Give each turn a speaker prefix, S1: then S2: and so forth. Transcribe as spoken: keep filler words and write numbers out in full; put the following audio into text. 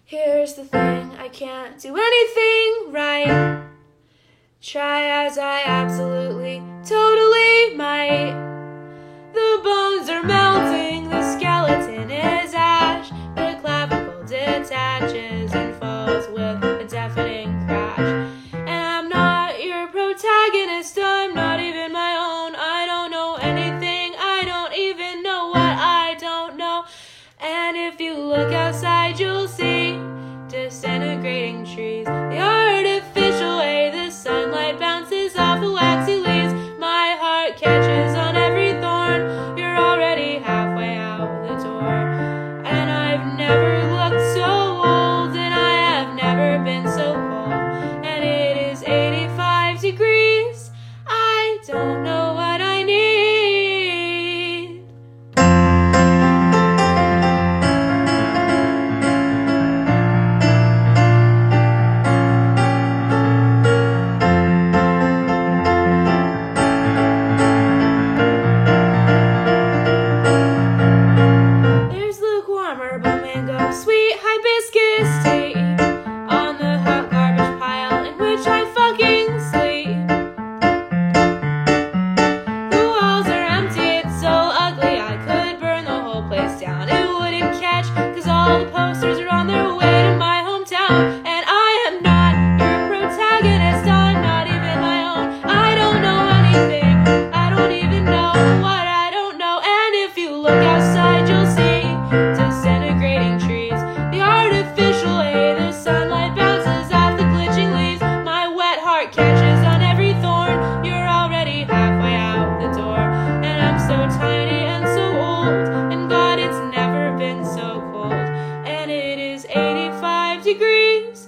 S1: Here's the thing, I can't do anything right. Try as I absolutely, totally might. The bones are melting, the skeleton is ash. The clavicle detaches and falls with a deafening crash. And I'm not your protagonist, I'm not even my own. I don't know anything, I don't even know what I don't know. And if you look outside, you'll see disintegrating trees. The artificial way the sunlight bounces off the waxy leaves. My heart catches on every thorn. You're already halfway out the door. And I've never looked so old, and I have never been so cold. And it is eighty-five degrees. I don't know what I need. Mango, sweet hibiscus tea on the hot garbage pile in which I fucking sleep. The walls are empty, it's so ugly I could burn the whole place down. It wouldn't catch, cause all the posters are on their way to my hometown. And I am not your protagonist, I'm not even my own. I don't know anything, I don't even know what I don't know. And if you look outside, you'll see disintegrating trees. The artificial way the sunlight bounces off the glitching leaves. My wet heart catches on every thorn. You're already halfway out the door. And I'm so tiny and so old, and God, it's never been so cold. And it is eighty-five degrees.